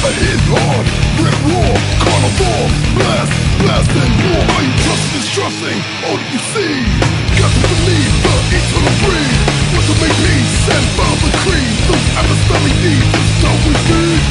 hit hard, rip raw, carnivore, blast, blast and war. Are you trusting and trusting? All that you see, got to believe the eternal breed. Want to make peace and follow the creed. Those apostolic needs and so we feed.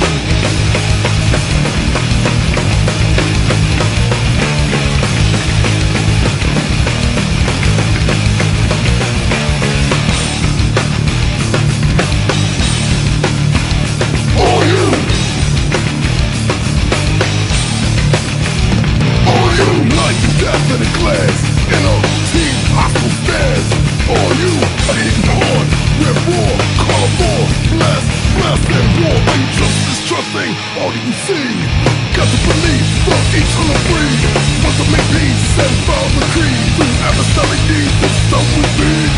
Death in a glass, in a team hostile stairs. All you are hitting hard, rip war, carnivore, blast, blast and war. Are you trusting? All that you see, got to believe the eternal breed. Want to make peace and follow the creed. Through apostolic needs and so we feed.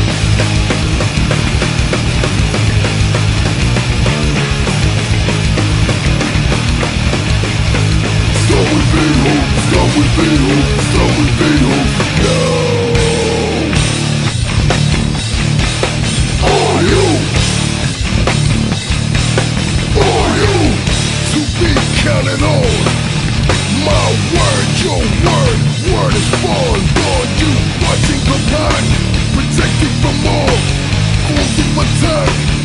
So we be who go. Are you to be counted on? My word, your word is falling on you. Watching the blind, protecting from all forms of attack.